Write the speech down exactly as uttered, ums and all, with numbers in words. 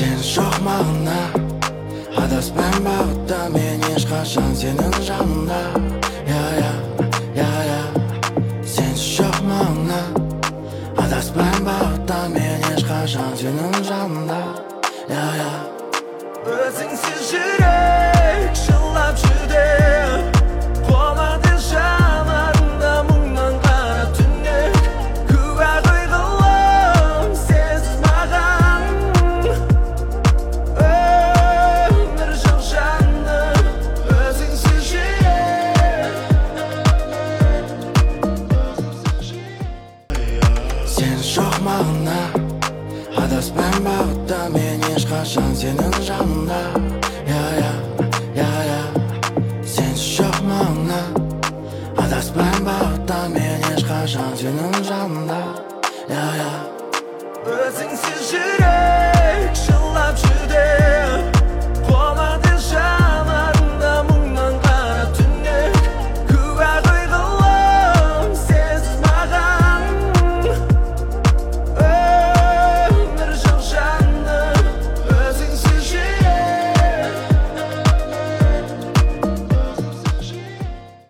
Сен жоқ мағына адаспайм бағытта, мен ешқашан сенің жанында. Я, я, я, я. Сен жоқ мағына адаспайм бағытта, мен ешқашан сенің жанында. Я, я. Өзіңсіз жүрек жылап жүдеп, қолады жанарында мұңнан қара түнек. Куә қойғылым сенсіз маған, өмір жоқ жаным. Өзіңсіз жүрек. Сен жоқ мағына адаспайм бағытта, мен ешқашан сенің жанында. Я, я, я, я. Сен жоқ мағына адаспайм бағытта, мен ешқашан сенің жанында.